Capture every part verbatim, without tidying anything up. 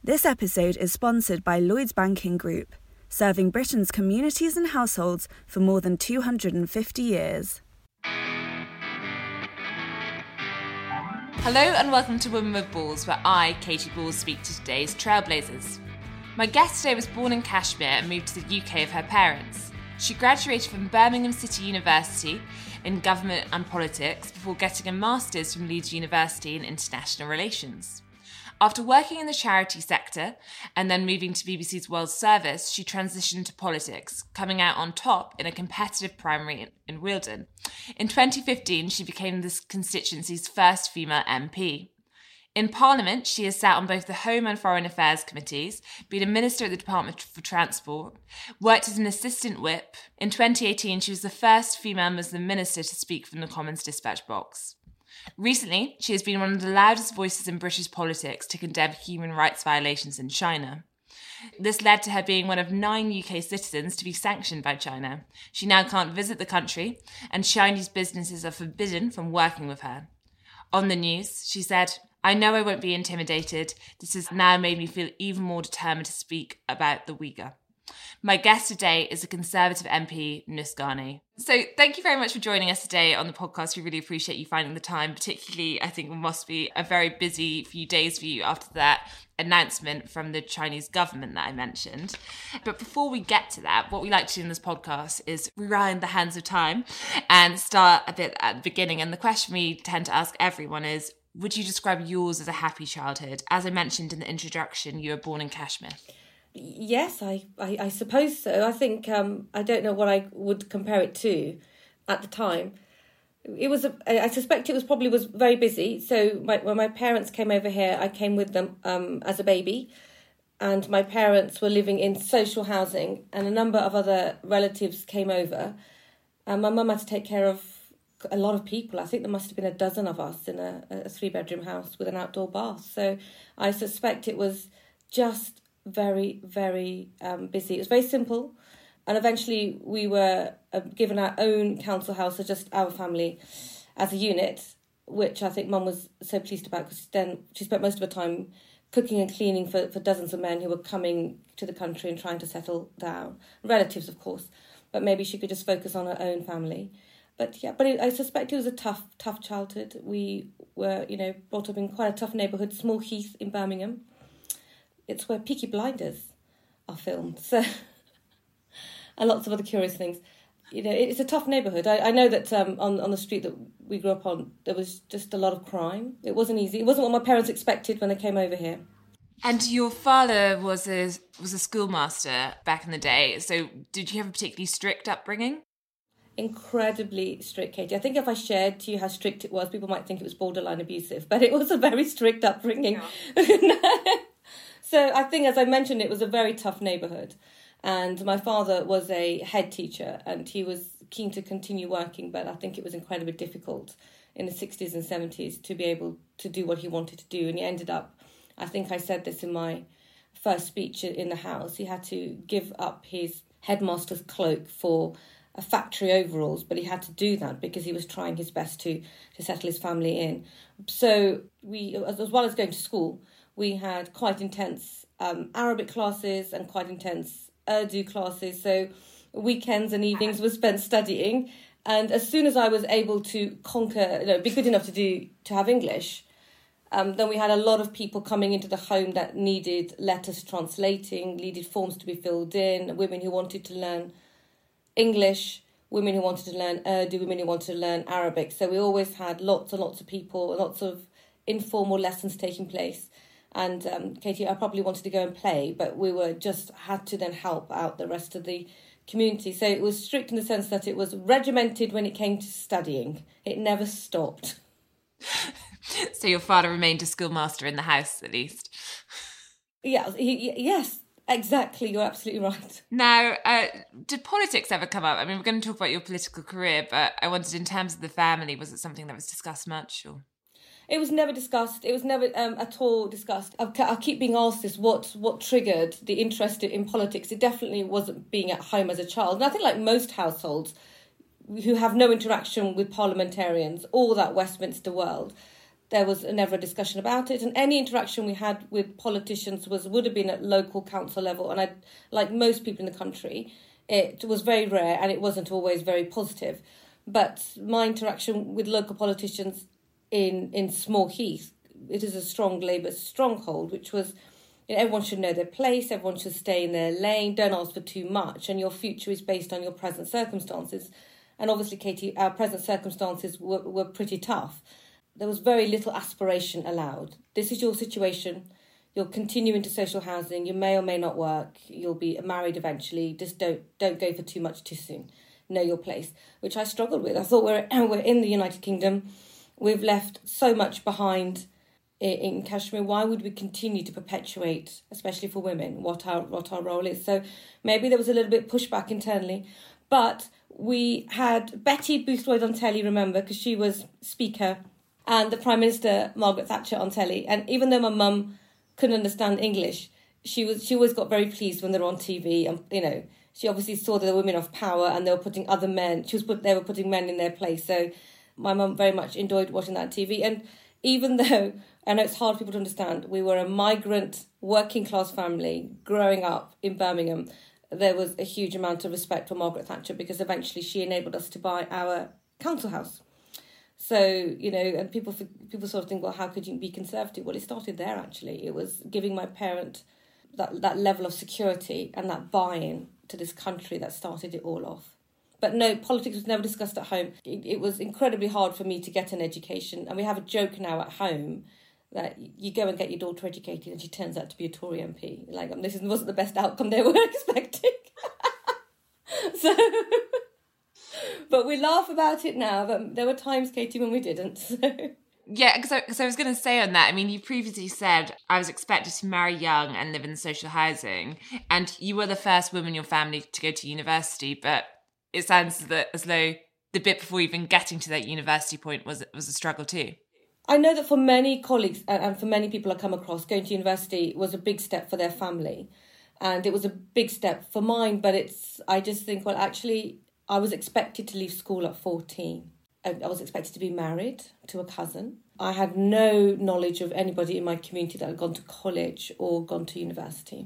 This episode is sponsored by Lloyds Banking Group, serving Britain's communities and households for more than two hundred fifty years. Hello and welcome to Women with Balls, where I, Katie Balls, speak to today's trailblazers. My guest today was born in Kashmir and moved to the U K of her parents. She graduated from Birmingham City University in Government and Politics before getting a master's from Leeds University in International Relations. After working in the charity sector and then moving to B B C's World Service, she transitioned to politics, coming out on top in a competitive primary in Wealdon. In twenty fifteen, she became this constituency's first female M P. In Parliament, she has sat on both the Home and Foreign Affairs committees, been a minister at the Department for Transport, worked as an assistant whip. In twenty eighteen, she was the first female Muslim minister to speak from the Commons dispatch box. Recently, she has been one of the loudest voices in British politics to condemn human rights violations in China. This led to her being one of nine U K citizens to be sanctioned by China. She now can't visit the country, and Chinese businesses are forbidden from working with her. On the news, she said, "I know I won't be intimidated. This has now made me feel even more determined to speak about the Uyghur." My guest today is the Conservative M P, Nus Ghani. So thank you very much for joining us today on the podcast. We really appreciate you finding the time, particularly I think it must be a very busy few days for you after that announcement from the Chinese government that I mentioned. But before we get to that, what we like to do in this podcast is rewind the hands of time and start a bit at the beginning. And the question we tend to ask everyone is, would you describe yours as a happy childhood? As I mentioned in the introduction, you were born in Kashmir. Yes, I, I, I suppose so. I think, um, I don't know what I would compare it to at the time. It was, a, I suspect it was probably was very busy. So my, when my parents came over here, I came with them um, as a baby. And my parents were living in social housing and a number of other relatives came over. And my mum had to take care of a lot of people. I think there must have been a dozen of us in a, a three-bedroom house with an outdoor bath. So I suspect it was just very, very um, busy. It was very simple. And eventually we were uh, given our own council house, so just our family as a unit, which I think Mum was so pleased about because then she spent most of her time cooking and cleaning for, for dozens of men who were coming to the country and trying to settle down. Relatives, of course, but maybe she could just focus on her own family. But yeah, but it, I suspect it was a tough, tough childhood. We were, you know, brought up in quite a tough neighbourhood, Small Heath in Birmingham. It's where Peaky Blinders are filmed, so and lots of other curious things. You know, it's a tough neighbourhood. I, I know that um, on on the street that we grew up on, there was just a lot of crime. It wasn't easy. It wasn't what my parents expected when they came over here. And your father was a was a schoolmaster back in the day. So did you have a particularly strict upbringing? Incredibly strict, Katie. I think if I shared to you how strict it was, people might think it was borderline abusive, but it was a very strict upbringing. Yeah. So I think, as I mentioned, it was a very tough neighbourhood. And my father was a head teacher and he was keen to continue working, but I think it was incredibly difficult in the sixties and seventies to be able to do what he wanted to do. And he ended up, I think I said this in my first speech in the House, he had to give up his headmaster's cloak for a factory overalls, but he had to do that because he was trying his best to, to settle his family in. So we, as well as going to school, we had quite intense um, Arabic classes and quite intense Urdu classes. So weekends and evenings were spent studying. And as soon as I was able to conquer, you know, be good enough to do to have English, um, then we had a lot of people coming into the home that needed letters translating, needed forms to be filled in, women who wanted to learn English, women who wanted to learn Urdu, women who wanted to learn Arabic. So we always had lots and lots of people, lots of informal lessons taking place. And um, Katie, I probably wanted to go and play, but we were just had to then help out the rest of the community. So it was strict in the sense that it was regimented when it came to studying. It never stopped. So your father remained a schoolmaster in the house, at least? Yeah, he, yes, exactly. You're absolutely right. Now, uh, did politics ever come up? I mean, we're going to talk about your political career, but I wondered in terms of the family, was it something that was discussed much? Or? It was never discussed. It was never um, at all discussed. I, I keep being asked this, what what triggered the interest in politics? It definitely wasn't being at home as a child. And I think like most households who have no interaction with parliamentarians or that Westminster world, there was never a discussion about it. And any interaction we had with politicians was would have been at local council level. And I, like most people in the country, it was very rare and it wasn't always very positive. But my interaction with local politicians in, in Small Heath, it is a strong Labour stronghold, which was, you know, everyone should know their place, everyone should stay in their lane, don't ask for too much, and your future is based on your present circumstances. And obviously, Katie, our present circumstances were, were pretty tough. There was very little aspiration allowed. This is your situation. You'll continue into social housing. You may or may not work. You'll be married eventually. Just don't don't go for too much too soon. Know your place, which I struggled with. I thought we're we're in the United Kingdom. We've left so much behind in, in Kashmir. Why would we continue to perpetuate, especially for women, what our what our role is? So maybe there was a little bit pushback internally, but we had Betty Boothroyd on telly, remember, because she was speaker, and the Prime Minister, Margaret Thatcher, on telly. And even though my mum couldn't understand English, she was she always got very pleased when they were on T V. And, you know, she obviously saw that they were women of power and they were putting other men, she was put, they were putting men in their place. So my mum very much enjoyed watching that T V. And even though, I know it's hard for people to understand, we were a migrant, working class family growing up in Birmingham, there was a huge amount of respect for Margaret Thatcher because eventually she enabled us to buy our council house. So, you know, and people people sort of think, well, how could you be conservative? Well, it started there, actually. It was giving my parent that, that level of security and that buy-in to this country that started it all off. But no, politics was never discussed at home. It, it was incredibly hard for me to get an education. And we have a joke now at home that you go and get your daughter educated and she turns out to be a Tory M P. Like, um, this wasn't the best outcome they were expecting. So, but we laugh about it now, but there were times, Katie, when we didn't. So. Yeah, because I, I was going to say on that, I mean, you previously said I was expected to marry young and live in social housing, and you were the first woman in your family to go to university, but it sounds that as though the bit before even getting to that university point was was a struggle too. I know that for many colleagues and for many people I come across, going to university was a big step for their family. And it was a big step for mine, but it's, I just think, well, actually, I was expected to leave school at fourteen. I was expected to be married to a cousin. I had no knowledge of anybody in my community that had gone to college or gone to university.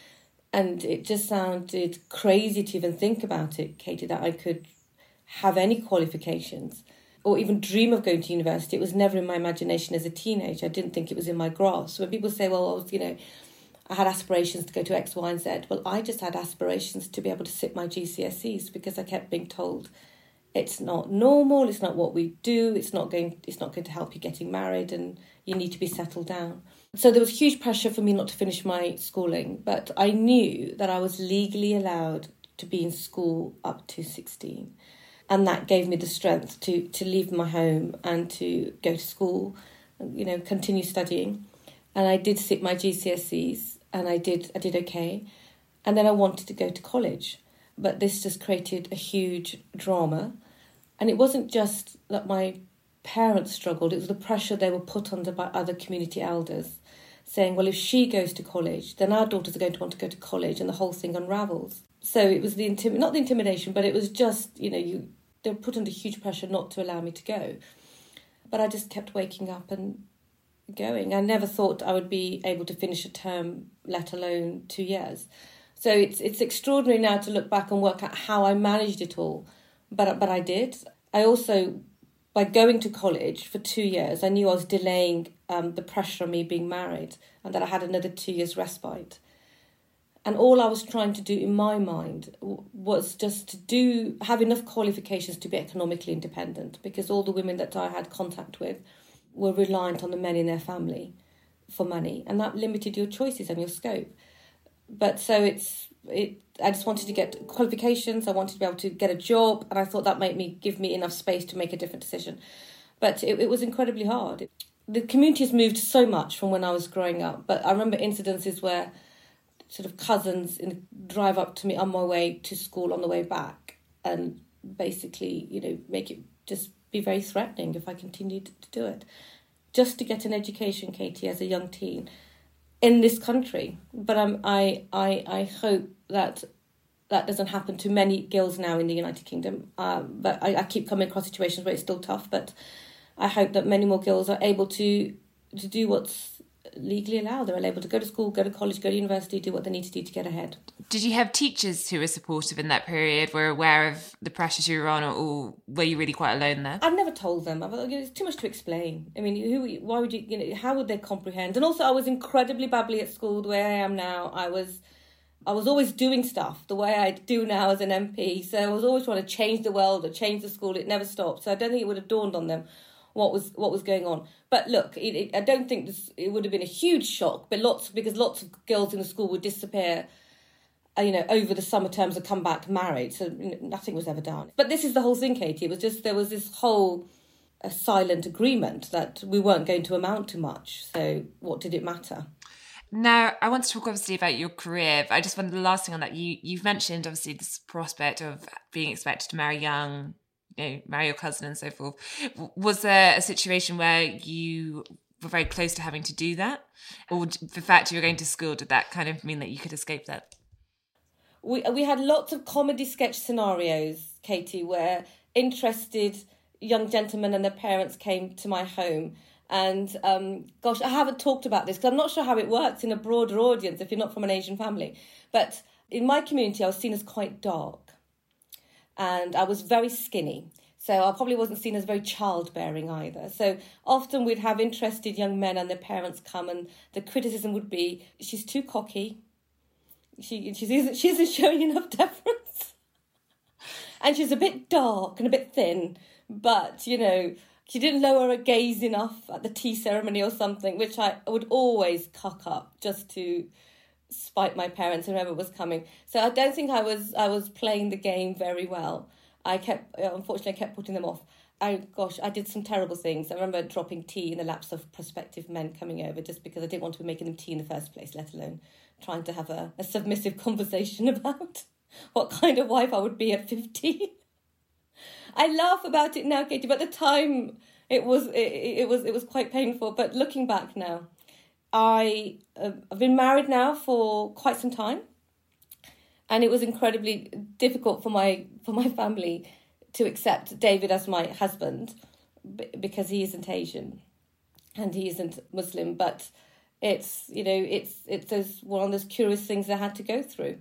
And it just sounded crazy to even think about it, Katie, that I could have any qualifications or even dream of going to university. It was never in my imagination as a teenager. I didn't think it was in my grasp. When people say, well, I was, you know, I had aspirations to go to X, Y, and Z. Well, I just had aspirations to be able to sit my G C S Es because I kept being told it's not normal, it's not what we do, it's not going it's not going to help you getting married and you need to be settled down. So there was huge pressure for me not to finish my schooling, but I knew that I was legally allowed to be in school up to sixteen. And that gave me the strength to, to leave my home and to go to school, you know, continue studying. And I did sit my G C S Es and I did I did okay. And then I wanted to go to college. But this just created a huge drama. And it wasn't just that my parents struggled, it was the pressure they were put under by other community elders, saying, well, if she goes to college, then our daughters are going to want to go to college, and the whole thing unravels. So it was the intim- not the intimidation, but it was just, you know, you they were put under huge pressure not to allow me to go. But I just kept waking up and going. I never thought I would be able to finish a term, let alone two years. So it's it's extraordinary now to look back and work out how I managed it all. But but I did. I also, by going to college for two years, I knew I was delaying um, the pressure on me being married and that I had another two years respite. And all I was trying to do in my mind was just to do have enough qualifications to be economically independent, because all the women that I had contact with were reliant on the men in their family for money, and that limited your choices and your scope. But so it's it. I just wanted to get qualifications. I wanted to be able to get a job, and I thought that might me give me enough space to make a different decision. But it, it was incredibly hard. The community has moved so much from when I was growing up. But I remember incidences where sort of cousins in, drive up to me on my way to school on the way back, and basically, you know, make it just be very threatening if I continued to do it, just to get an education, Katie, as a young teen in this country. But um, I, I, I hope that that doesn't happen to many girls now in the United Kingdom. Um, but I, I keep coming across situations where it's still tough. But I hope that many more girls are able to to do what's legally allowed. They're able to go to school, go to college, go to university, do what they need to do to get ahead. Did you have teachers who were supportive in that period, were aware of the pressures you were on, or, or were you really quite alone there? I've never told them. I thought, you know, it's too much to explain. I mean, who? Why would you, you know, how would they comprehend? And also, I was incredibly babbly at school, the way I am now. I was... I was always doing stuff the way I do now as an M P. So I was always trying to change the world or change the school. It never stopped. So I don't think it would have dawned on them what was what was going on. But look, it, it, I don't think this, it would have been a huge shock. But lots because lots of girls in the school would disappear, uh, you know, over the summer terms and come back married. So you know, nothing was ever done. But this is the whole thing, Katie. It was just there was this whole a silent agreement that we weren't going to amount to much. So what did it matter? Now, I want to talk obviously about your career, but I just wanted the last thing on that. You, you've mentioned obviously this prospect of being expected to marry young, you know, marry your cousin and so forth. Was there a situation where you were very close to having to do that? Or the fact you were going to school, did that kind of mean that you could escape that? We, we had lots of comedy sketch scenarios, Katie, where interested young gentlemen and their parents came to my home. And, um, gosh, I haven't talked about this because I'm not sure how it works in a broader audience if you're not from an Asian family. But in my community, I was seen as quite dark. And I was very skinny. So I probably wasn't seen as very childbearing either. So often we'd have interested young men and their parents come, and the criticism would be, she's too cocky. She, she, isn't, she isn't showing enough deference. And she's a bit dark and a bit thin. But, you know... she didn't lower her gaze enough at the tea ceremony or something, which I would always cuck up just to spite my parents and whoever was coming. So I don't think I was I was playing the game very well. I kept, unfortunately, I kept putting them off. I, gosh, I did some terrible things. I remember dropping tea in the laps of prospective men coming over just because I didn't want to be making them tea in the first place, let alone trying to have a, a submissive conversation about what kind of wife I would be at fifteen. I laugh about it now, Katie, but at the time it was it, it was it was quite painful. But looking back now, I uh, I've been married now for quite some time, and it was incredibly difficult for my for my family to accept David as my husband because he isn't Asian and he isn't Muslim. But it's you know it's it's those one of those curious things I had to go through.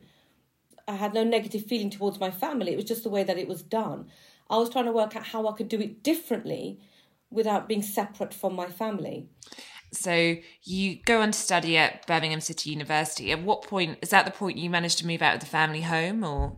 I had no negative feeling towards my family. It was just the way that it was done. I was trying to work out how I could do it differently without being separate from my family. So you go on to study at Birmingham City University. At what point, is that the point you managed to move out of the family home or?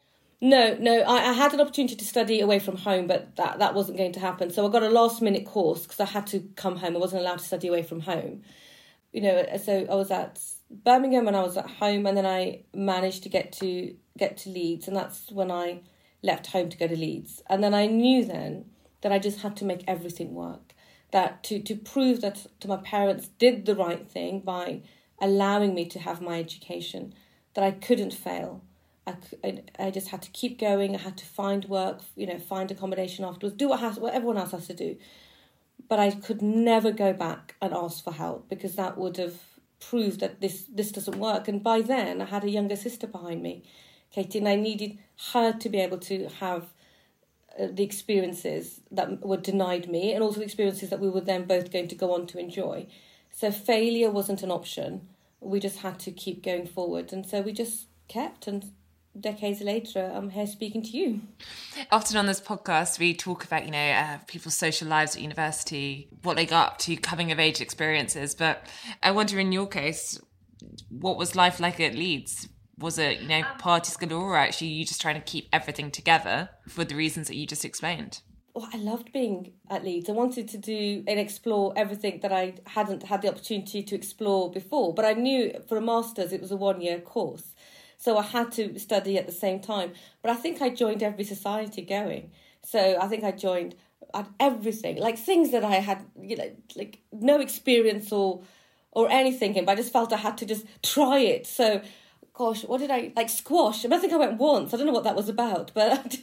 No, no, I, I had an opportunity to study away from home, but that, that wasn't going to happen. So I got a last minute course because I had to come home. I wasn't allowed to study away from home. You know, so I was at Birmingham and I was at home, and then I managed to get to get to Leeds, and that's when I left home to go to Leeds. And then I knew then that I just had to make everything work. That to, to prove that to my parents did the right thing by allowing me to have my education, that I couldn't fail. I, I, I just had to keep going. I had to find work, you know, find accommodation afterwards, do what, has, what everyone else has to do. But I could never go back and ask for help because that would have proved that this, this doesn't work. And by then I had a younger sister behind me, Katie, and I needed her to be able to have uh, the experiences that were denied me and also the experiences that we were then both going to go on to enjoy. So failure wasn't an option. We just had to keep going forward. And so we just kept, and decades later, I'm here speaking to you. Often on this podcast, we talk about, you know, uh, people's social lives at university, what they got up to, coming of age experiences. But I wonder, in your case, what was life like at Leeds? Was it, you know, parties galore, or actually you just trying to keep everything together for the reasons that you just explained? Well, I loved being at Leeds. I wanted to do and explore everything that I hadn't had the opportunity to explore before. But I knew for a master's it was a one-year course. So I had to study at the same time. But I think I joined every society going. So I think I joined at everything, like things that I had, you know, like no experience or or anything in, but I just felt I had to just try it. So, gosh, what did I, like squash? I, mean, I think I went once. I don't know what that was about, but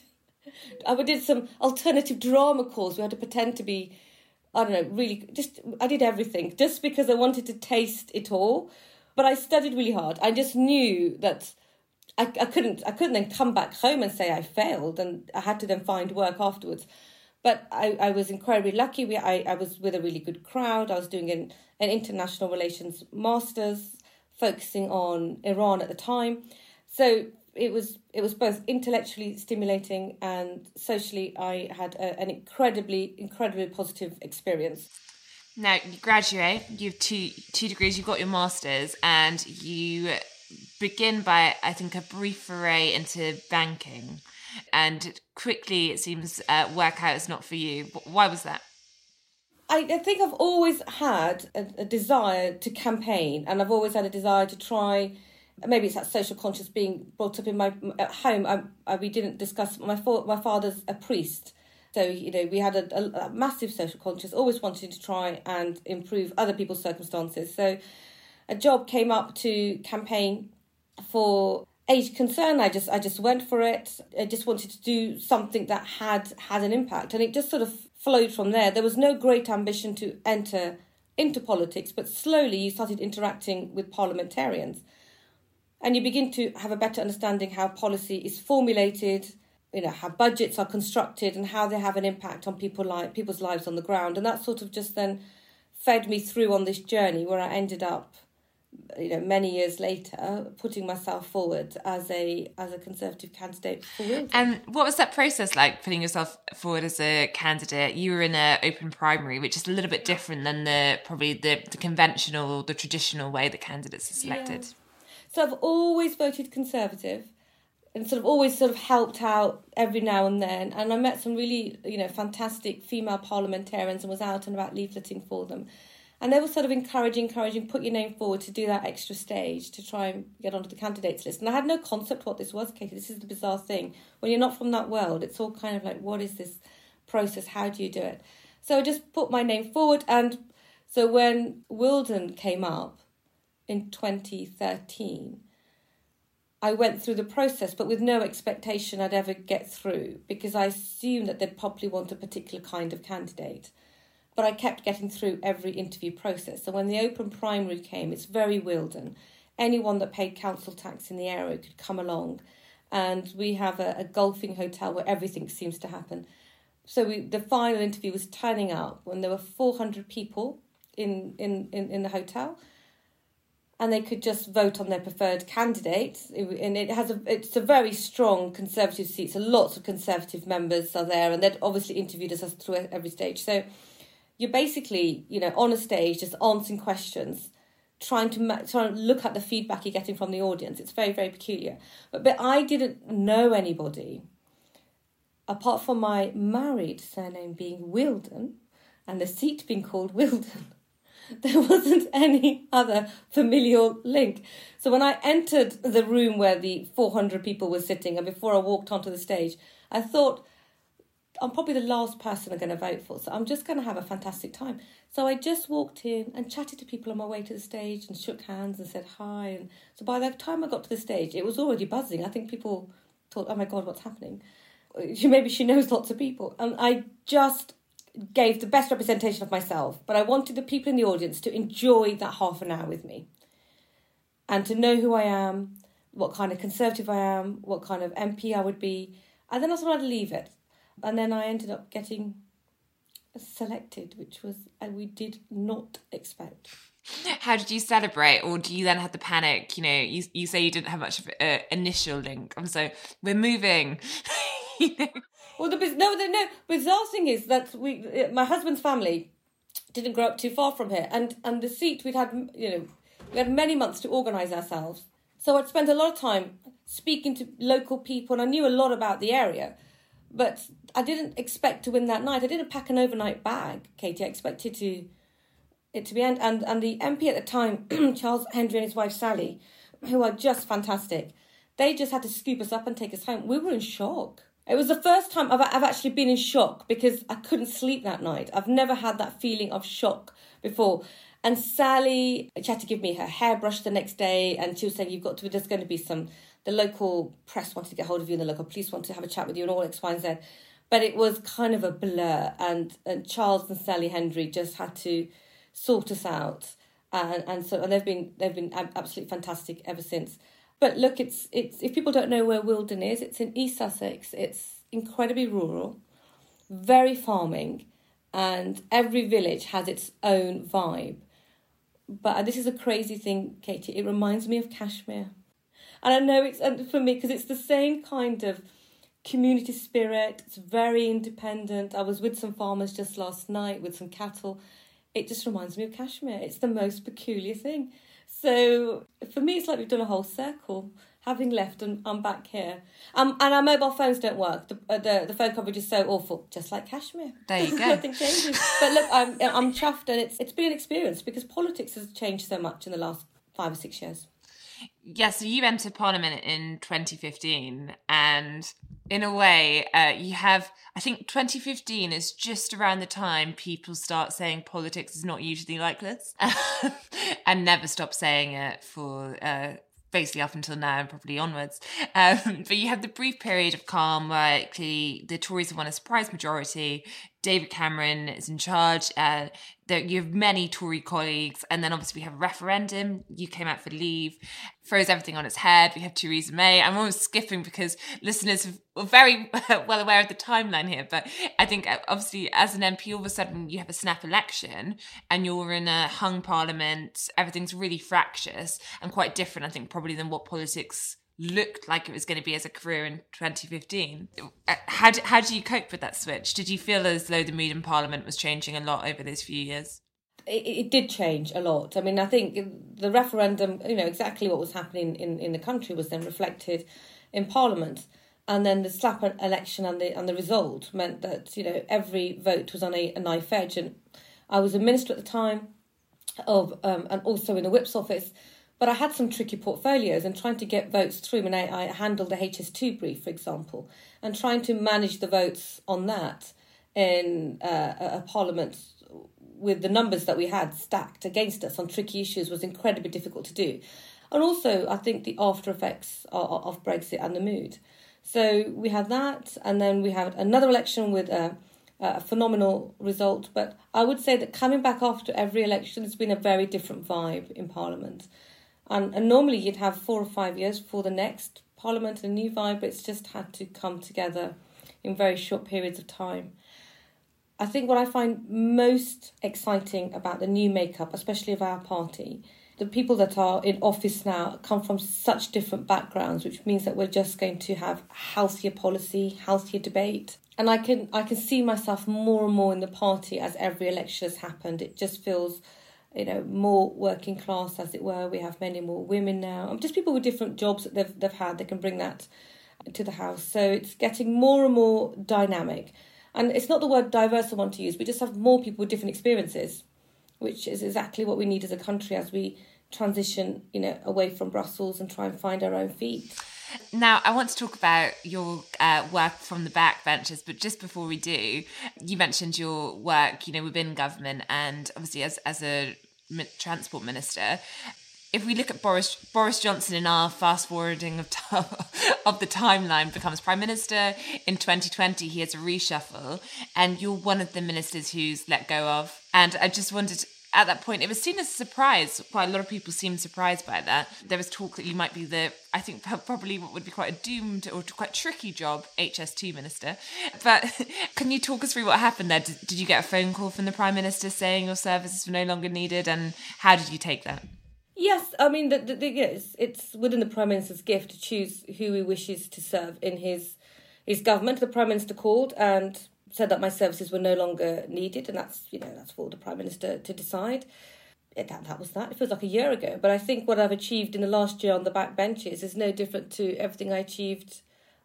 I, I did some alternative drama course. We had to pretend to be, I don't know, really, just, I did everything just because I wanted to taste it all. But I studied really hard. I just knew that I, I couldn't I couldn't then come back home and say I failed, and I had to then find work afterwards. But I, I was incredibly lucky. We, I, I was with a really good crowd. I was doing an, an international relations master's, focusing on Iran at the time. So it was it was both intellectually stimulating and socially. I had a, an incredibly, incredibly positive experience. Now, you graduate, you have two, two degrees, you've got your master's, and you begin by, I think, a brief foray into banking. And quickly, it seems, uh, work out is not for you. Why was that? I, I think I've always had a, a desire to campaign, and I've always had a desire to try. Maybe it's that social conscience being brought up in my at home. I, I, we didn't discuss my fa- my father's a priest, so you know we had a, a, a massive social conscience. Always wanting to try and improve other people's circumstances. So, a job came up to campaign for age concern. I just I just went for it. I just wanted to do something that had had an impact, and it just sort of flowed from there. There was no great ambition to enter into politics, but slowly you started interacting with parliamentarians, and you begin to have a better understanding how policy is formulated, you know, how budgets are constructed, and how they have an impact on people like people's lives on the ground. And that sort of just then fed me through on this journey where I ended up, you know, many years later, putting myself forward as a as a Conservative candidate for Wilton. And what was that process like, putting yourself forward as a candidate? You were in an open primary, which is a little bit different than the probably the, the conventional, the traditional way that candidates are selected. Yeah. So I've always voted Conservative, and sort of always sort of helped out every now and then. And I met some really, you know, fantastic female parliamentarians and was out and about leafleting for them. And they were sort of encouraging, encouraging, put your name forward to do that extra stage to try and get onto the candidates list. And I had no concept what this was, Katie. This is the bizarre thing. When you're not from that world, it's all kind of like, what is this process? How do you do it? So I just put my name forward. And so when Wilton came up in twenty thirteen, I went through the process, but with no expectation I'd ever get through, because I assumed that they'd probably want a particular kind of candidate. But I kept getting through every interview process. So when the open primary came, it's very Wilton. Anyone that paid council tax in the area could come along. And we have a, a golfing hotel where everything seems to happen. So we, the final interview was turning up when there were four hundred people in, in, in, in the hotel. And they could just vote on their preferred candidate. And it has a it's a very strong Conservative seat. So lots of Conservative members are there. And they'd obviously interviewed us through every stage. So you're basically, you know, on a stage, just answering questions, trying to ma- trying to look at the feedback you're getting from the audience. It's very, very peculiar. But, but I didn't know anybody, apart from my married surname being Wilton and the seat being called Wilton. There wasn't any other familial link. So when I entered the room where the four hundred people were sitting, and before I walked onto the stage, I thought, I'm probably the last person I'm going to vote for, so I'm just going to have a fantastic time. So I just walked in and chatted to people on my way to the stage and shook hands and said hi. And so by the time I got to the stage, it was already buzzing. I think people thought, oh my God, what's happening? Maybe she knows lots of people. And I just gave the best representation of myself, but I wanted the people in the audience to enjoy that half an hour with me and to know who I am, what kind of Conservative I am, what kind of M P I would be, and then I thought I'd leave it. And then I ended up getting selected, which was, and we did not expect. How did you celebrate, or do you then have the panic? You know, you you say you didn't have much of an initial link, and so we're moving. You know? Well, the no, the no bizarre thing is that we, my husband's family, didn't grow up too far from here, and and the seat we'd had, you know, we had many months to organise ourselves. So I'd spent a lot of time speaking to local people, and I knew a lot about the area, but I didn't expect to win that night. I didn't pack an overnight bag, Katie. I expected to it to be end, and and the M P at the time, Charles Hendry and his wife Sally, who are just fantastic. They just had to scoop us up and take us home. We were in shock. It was the first time I've, I've actually been in shock because I couldn't sleep that night. I've never had that feeling of shock before. And Sally, she had to give me her hairbrush the next day, and she was saying, you've got to, there's going to be some, the local press wanted to get hold of you and the local police wanted to have a chat with you and all X, Y and Z. But it was kind of a blur, and, and Charles and Sally Hendry just had to sort us out. And, and so and they've been they've been absolutely fantastic ever since. But look, it's it's if people don't know where Wilton is, it's in East Sussex. It's incredibly rural, very farming, and every village has its own vibe. But this is a crazy thing, Katie, it reminds me of Kashmir. And I know it's and for me, because it's the same kind of community spirit. It's very independent. I was with some farmers just last night with some cattle. It just reminds me of Kashmir. It's the most peculiar thing. So for me, it's like we've done a whole circle. Having left and I'm back here. Um, and our mobile phones don't work. The, uh, the the phone coverage is so awful, just like Kashmir. There you go. Nothing changes. But look, I'm I'm chuffed, and it's it's been an experience because politics has changed so much in the last five or six years. Yeah, so you entered Parliament in twenty fifteen, and in a way, uh, you have, I think twenty fifteen is just around the time people start saying politics is not usually like this, and never stop saying it for uh, basically up until now and probably onwards. Um, but you have the brief period of calm where clearly the Tories have won a surprise majority. David Cameron is in charge. Uh, there, you have many Tory colleagues. And then obviously we have a referendum. You came out for leave, throws everything on its head. We have Theresa May. I'm almost skipping because listeners are very well aware of the timeline here. But I think obviously as an M P, all of a sudden you have a snap election and you're in a hung parliament. Everything's really fractious and quite different, I think, probably than what politics looked like it was going to be as a career in twenty fifteen. How do, how do you cope with that switch? Did you feel as though the mood in Parliament was changing a lot over those few years? It, it did change a lot. I mean, I think the referendum, you know, exactly what was happening in, in the country was then reflected in Parliament. And then the slap election and the and the result meant that, you know, every vote was on a, a knife edge. And I was a minister at the time of um, and also in the Whip's office. But I had some tricky portfolios and trying to get votes through. And I, I handled the H S two brief, for example, and trying to manage the votes on that in uh, a parliament with the numbers that we had stacked against us on tricky issues was incredibly difficult to do. And also, I think the after effects of, of Brexit and the mood. So we had that, and then we had another election with a, a phenomenal result. But I would say that coming back after every election has been a very different vibe in Parliament. And, and normally you'd have four or five years before the next Parliament and a new vibe, but it's just had to come together in very short periods of time. I think what I find most exciting about the new makeup, especially of our party, the people that are in office now come from such different backgrounds, which means that we're just going to have healthier policy, healthier debate. And I can I can see myself more and more in the party as every election has happened. It just feels, you know, more working class, as it were. We have many more women now. And just people with different jobs that they've, they've had, they can bring that to the House. So it's getting more and more dynamic. And it's not the word diverse I want to use. We just have more people with different experiences, which is exactly what we need as a country as we transition, you know, away from Brussels and try and find our own feet. Now, I want to talk about your uh, work from the backbenches, but just before we do, you mentioned your work, you know, within government and obviously as as a transport minister. If we look at Boris Boris Johnson in our fast forwarding of t- of the timeline, becomes prime minister in twenty twenty, he has a reshuffle, and you're one of the ministers who's let go of. And I just wondered, at that point, it was seen as a surprise. Quite a lot of people seemed surprised by that. There was talk that you might be the, I think probably what would be quite a doomed or quite tricky job, H S two minister. But can you talk us through what happened there? Did, did you get a phone call from the Prime Minister saying your services were no longer needed? And how did you take that? Yes, I mean, the, the, the, it's, it's within the Prime Minister's gift to choose who he wishes to serve in his his government. The Prime Minister called and said that my services were no longer needed, and that's, you know, that's for the Prime Minister to decide. It, that, that was that. It feels like a year ago. But I think what I've achieved in the last year on the back benches is no different to everything I achieved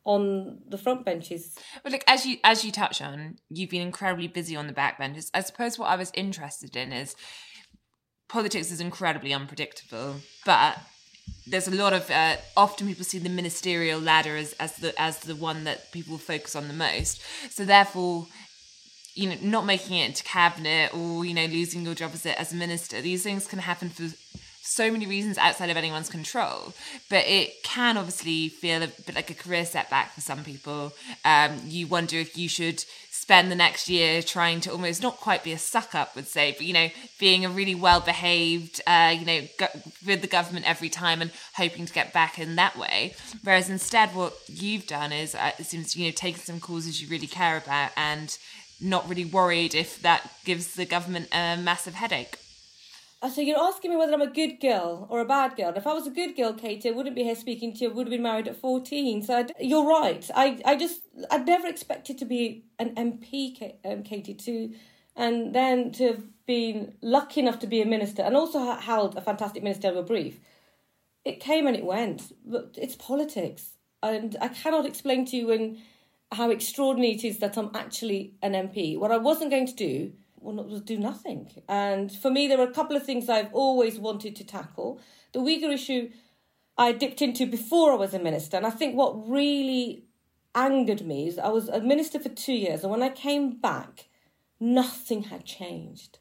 on the front benches. Well, look, as you as you touch on, you've been incredibly busy on the back benches. I suppose what I was interested in is politics is incredibly unpredictable, but there's a lot of uh, often people see the ministerial ladder as, as the as the one that people focus on the most. So therefore, you know, not making it into cabinet or, you know, losing your job as a, as a minister, these things can happen for so many reasons outside of anyone's control. But it can obviously feel a bit like a career setback for some people. Um, you wonder if you should spend the next year trying to almost not quite be a suck-up, would say, but, you know, being a really well-behaved, uh, you know, go- with the government every time and hoping to get back in that way. Whereas instead what you've done is, uh, it seems, you know, taking some causes you really care about and not really worried if that gives the government a massive headache. So you're asking me whether I'm a good girl or a bad girl. If I was a good girl, Katie, I wouldn't be here speaking to you. I would have been married at fourteen. So I'd, you're right. I, I just, I'd never expected to be an M P, um, Katie, to, and then to have been lucky enough to be a minister and also held a fantastic ministerial brief. It came and it went. But it's politics. And I cannot explain to you when, how extraordinary it is that I'm actually an M P. What I wasn't going to do Well, not was do nothing. And for me, there were a couple of things I've always wanted to tackle. The Uyghur issue I dipped into before I was a minister. And I think what really angered me is I was a minister for two years. And when I came back, nothing had changed.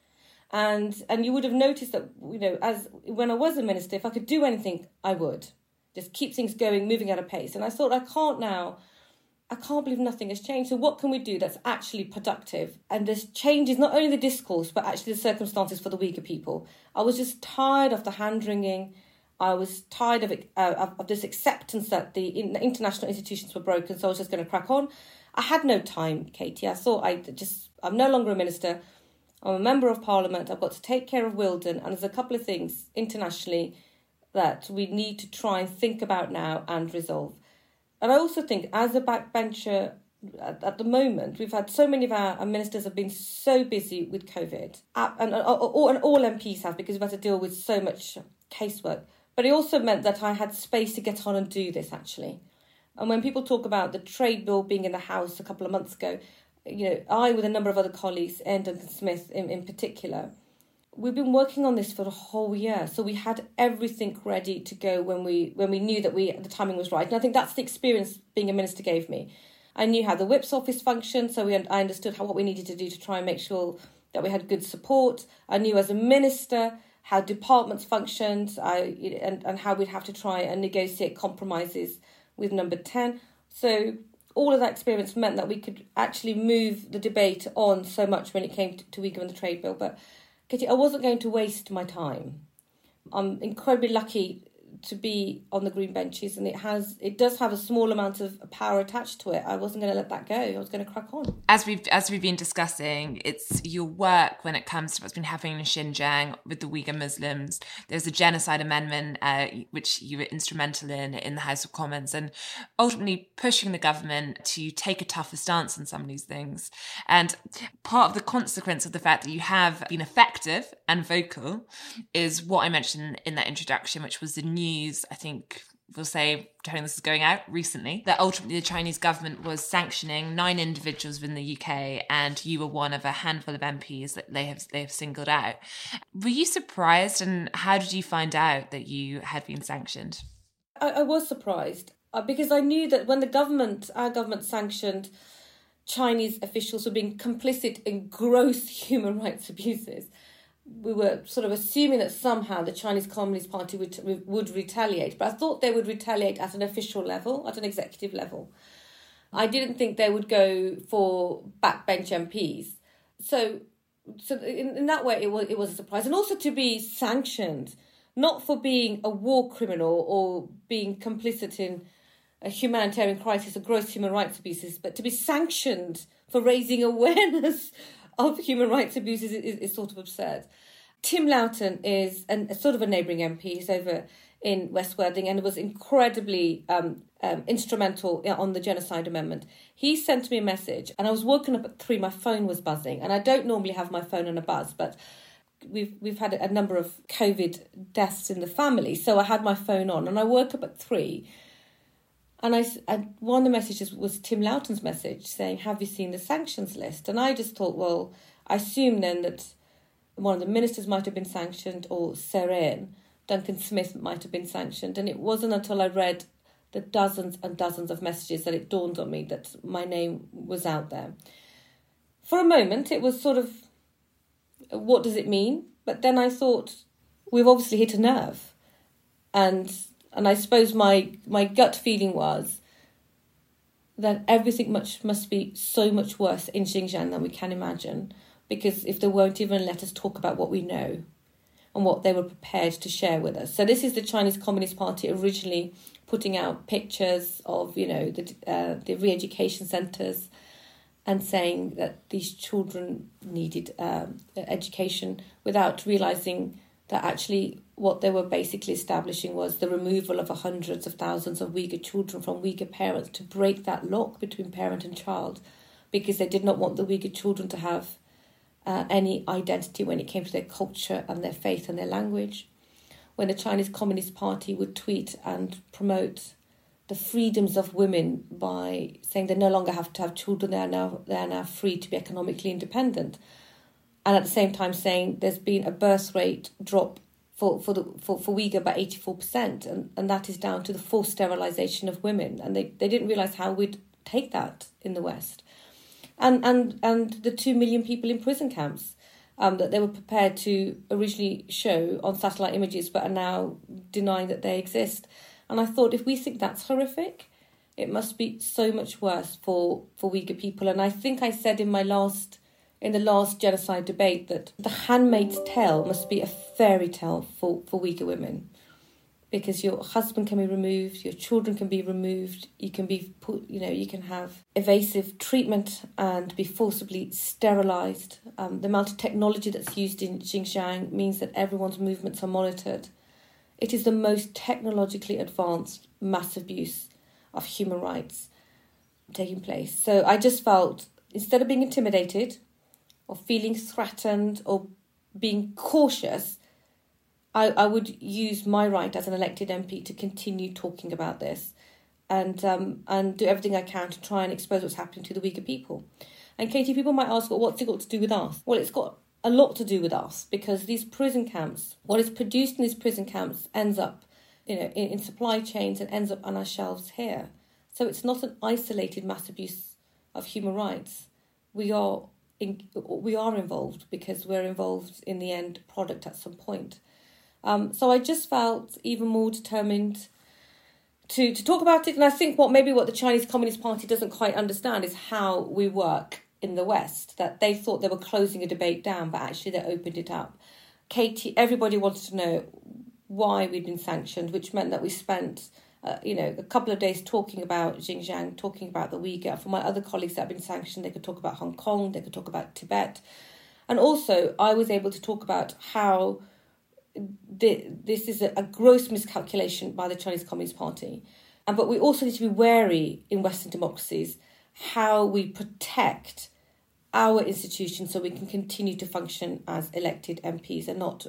And and you would have noticed that, you know, as when I was a minister, if I could do anything, I would. Just keep things going, moving at a pace. And I thought, I can't now. I can't believe nothing has changed. So what can we do that's actually productive? And this changes not only the discourse, but actually the circumstances for the Uyghur people. I was just tired of the hand-wringing. I was tired of, it, uh, of, of this acceptance that the in, international institutions were broken, so I was just going to crack on. I had no time, Katie. I thought I just, I'm no longer a minister. I'm a member of parliament. I've got to take care of Wilden. And there's a couple of things internationally that we need to try and think about now and resolve. And I also think, as a backbencher, at, at the moment, we've had so many of our, our ministers have been so busy with COVID, and, and, all, and all M Ps have, because we've had to deal with so much casework. But it also meant that I had space to get on and do this, actually. And when people talk about the trade bill being in the House a couple of months ago, you know, I, with a number of other colleagues, and Duncan Smith in, in particular, we've been working on this for a whole year. So we had everything ready to go when we when we knew that we the timing was right. And I think that's the experience being a minister gave me. I knew how the Whip's office functioned, so we I understood how what we needed to do to try and make sure that we had good support. I knew as a minister how departments functioned, I and, and how we'd have to try and negotiate compromises with Number ten. So all of that experience meant that we could actually move the debate on so much when it came to, to Uyghur and the trade bill. But Katie, I wasn't going to waste my time. I'm incredibly lucky to be on the green benches, and it has it does have a small amount of power attached to it. I wasn't going to let that go. I was going to crack on. As we've as we've been discussing, it's your work when it comes to what's been happening in Xinjiang with the Uyghur Muslims. There's a genocide amendment uh, which you were instrumental in in the House of Commons, and ultimately pushing the government to take a tougher stance on some of these things. And part of the consequence of the fact that you have been effective and vocal is what I mentioned in that introduction, which was the news, I think we'll say, telling this is going out recently, that ultimately the Chinese government was sanctioning nine individuals within the U K, and you were one of a handful of M Ps that they have they have singled out. Were you surprised, and how did you find out that you had been sanctioned? I, I was surprised uh, because I knew that when the government, our government sanctioned Chinese officials who were being complicit in gross human rights abuses, we were sort of assuming that somehow the Chinese Communist Party would, would retaliate. But I thought they would retaliate at an official level, at an executive level. I didn't think they would go for backbench M Ps. So so in, in that way, it was, it was a surprise. And also to be sanctioned, not for being a war criminal or being complicit in a humanitarian crisis or gross human rights abuses, but to be sanctioned for raising awareness of human rights abuses is, is sort of absurd. Tim Loughton is an, a sort of a neighbouring M P. He's over in West Worthing and was incredibly um, um, instrumental on the genocide amendment. He sent me a message, and I was woken up at three. My phone was buzzing, and I don't normally have my phone on a buzz, but we've we've had a number of COVID deaths in the family, so I had my phone on, and I woke up at three. And I, and one of the messages was Tim Loughton's message saying, have you seen the sanctions list? And I just thought, well, I assume then that one of the ministers might have been sanctioned, or Serene, Duncan Smith might have been sanctioned. And it wasn't until I read the dozens and dozens of messages that it dawned on me that my name was out there. For a moment, it was sort of, what does it mean? But then I thought, we've obviously hit a nerve. And... And I suppose my, my gut feeling was then everything much must be so much worse in Xinjiang than we can imagine. Because if they won't even let us talk about what we know and what they were prepared to share with us. So this is the Chinese Communist Party originally putting out pictures of, you know, the uh, the re-education centres and saying that these children needed um, education without realising that actually what they were basically establishing was the removal of hundreds of thousands of Uyghur children from Uyghur parents to break that lock between parent and child, because they did not want the Uyghur children to have Uh, any identity when it came to their culture and their faith and their language. When the Chinese Communist Party would tweet and promote the freedoms of women by saying they no longer have to have children, they are now they are now free to be economically independent, and at the same time saying there's been a birth rate drop for for the for, for Uyghur by eighty-four percent, and, and that is down to the forced sterilisation of women, and they, they didn't realise how we'd take that in the West. And, and and the two million people in prison camps um, that they were prepared to originally show on satellite images but are now denying that they exist. And I thought, if we think that's horrific, it must be so much worse for, for Uyghur people. And I think I said in my last, in the last genocide debate that The Handmaid's Tale must be a fairy tale for, for Uyghur women. Because your husband can be removed, your children can be removed, you can be put, you know, you can have evasive treatment and be forcibly sterilised. Um, the amount of technology that's used in Xinjiang means that everyone's movements are monitored. It is the most technologically advanced mass abuse of human rights taking place. So I just felt, instead of being intimidated or feeling threatened or being cautious, I, I would use my right as an elected M P to continue talking about this and um, and do everything I can to try and expose what's happening to the Uyghur people. And Katie, people might ask, well, what's it got to do with us? Well, it's got a lot to do with us, because these prison camps, what is produced in these prison camps ends up, you know, in, in supply chains and ends up on our shelves here. So it's not an isolated mass abuse of human rights. We are in, we are involved because we're involved in the end product at some point. Um, so I just felt even more determined to, to talk about it. And I think what maybe what the Chinese Communist Party doesn't quite understand is how we work in the West, that they thought they were closing a debate down, but actually they opened it up. Katie, everybody wanted to know why we'd been sanctioned, which meant that we spent, uh, you know, a couple of days talking about Xinjiang, talking about the Uyghur. For my other colleagues that have been sanctioned, they could talk about Hong Kong, they could talk about Tibet. And also I was able to talk about how this is a gross miscalculation by the Chinese Communist Party. And but we also need to be wary in Western democracies how we protect our institutions so we can continue to function as elected M Ps and not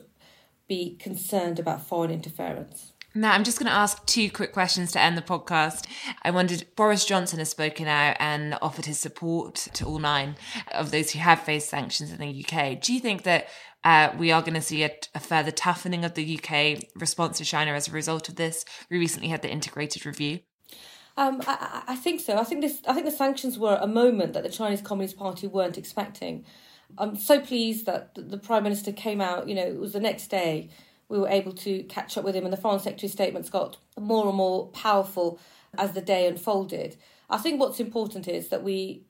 be concerned about foreign interference. Now, I'm just going to ask two quick questions to end the podcast. I wondered, Boris Johnson has spoken out and offered his support to all nine of those who have faced sanctions in the U K. Do you think that uh, we are going to see a, a further toughening of the U K response to China as a result of this? We recently had the integrated review. Um, I, I think so. I think this. I think the sanctions were a moment that the Chinese Communist Party weren't expecting. I'm so pleased that the Prime Minister came out, you know, it was the next day, we were able to catch up with him, and the Foreign Secretary's statements got more and more powerful as the day unfolded. I think what's important is that we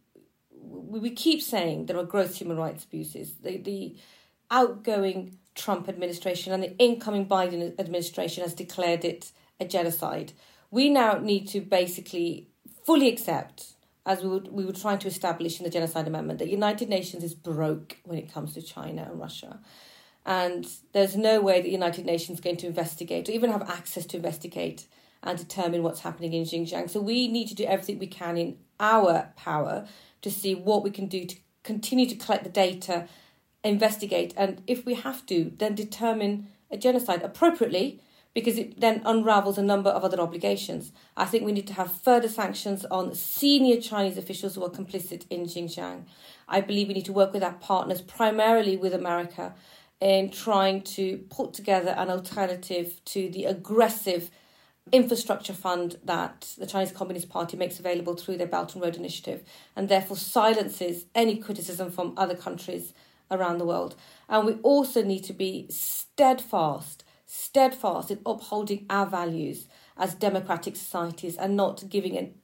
we keep saying there are gross human rights abuses. The, the outgoing Trump administration and the incoming Biden administration has declared it a genocide. We now need to basically fully accept, as we would, we were trying to establish in the Genocide Amendment, that the United Nations is broke when it comes to China and Russia. And there's no way that the United Nations is going to investigate or even have access to investigate and determine what's happening in Xinjiang. So we need to do everything we can in our power to see what we can do to continue to collect the data, investigate, and if we have to, then determine a genocide appropriately, because it then unravels a number of other obligations. I think we need to have further sanctions on senior Chinese officials who are complicit in Xinjiang. I believe we need to work with our partners, primarily with America, in trying to put together an alternative to the aggressive infrastructure fund that the Chinese Communist Party makes available through their Belt and Road Initiative, and therefore silences any criticism from other countries around the world. And we also need to be steadfast, steadfast in upholding our values as democratic societies and not giving an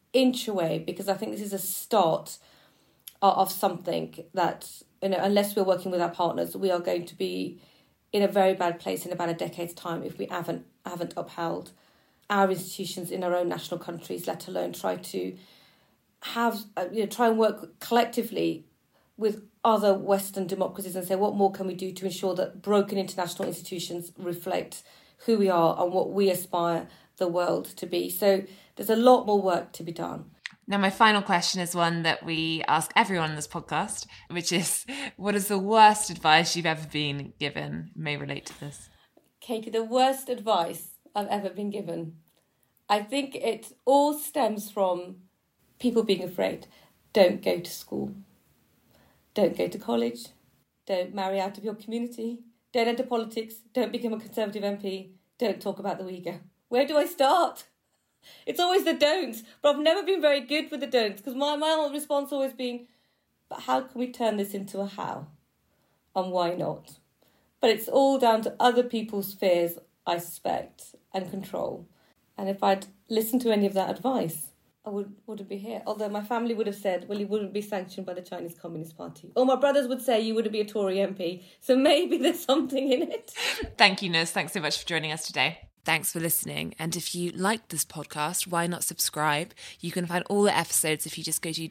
inch away, because I think this is a start of something that, you know, unless we're working with our partners, we are going to be in a very bad place in about a decade's time if we haven't haven't upheld our institutions in our own national countries, let alone try to have, you know, try and work collectively with other Western democracies and say, what more can we do to ensure that broken international institutions reflect who we are and what we aspire the world to be. So there's a lot more work to be done. Now, my final question is one that we ask everyone on this podcast, which is, what is the worst advice you've ever been given? May relate to this. Katie, the worst advice I've ever been given. I think it all stems from people being afraid. Don't go to school. Don't go to college. Don't marry out of your community. Don't enter politics. Don't become a Conservative M P. Don't talk about the Uyghur. Where do I start? It's always the don'ts, but I've never been very good with the don'ts, because my, my response always been, but how can we turn this into a how? And why not? But it's all down to other people's fears, I suspect, and control. And if I'd listened to any of that advice, I would, wouldn't be here. Although my family would have said, well, you wouldn't be sanctioned by the Chinese Communist Party. Or my brothers would say you wouldn't be a Tory M P. So maybe there's something in it. Thank you, Nus. Thanks so much for joining us today. Thanks for listening. And if you liked this podcast, why not subscribe? You can find all the episodes if you just go to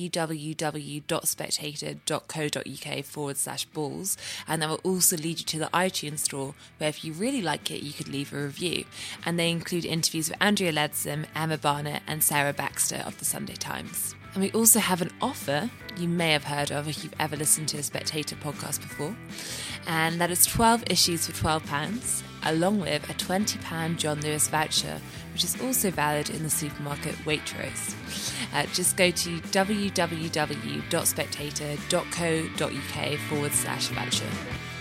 www.spectator.co.uk forward slash balls. And that will also lead you to the iTunes store, where if you really like it, you could leave a review. And they include interviews with Andrea Leadsom, Emma Barnett and Sarah Baxter of the Sunday Times. And we also have an offer you may have heard of if you've ever listened to a Spectator podcast before. And that is twelve issues for twelve pounds, along with a twenty pounds John Lewis voucher, which is also valid in the supermarket Waitrose. Uh, just go to www.spectator.co.uk forward slash voucher.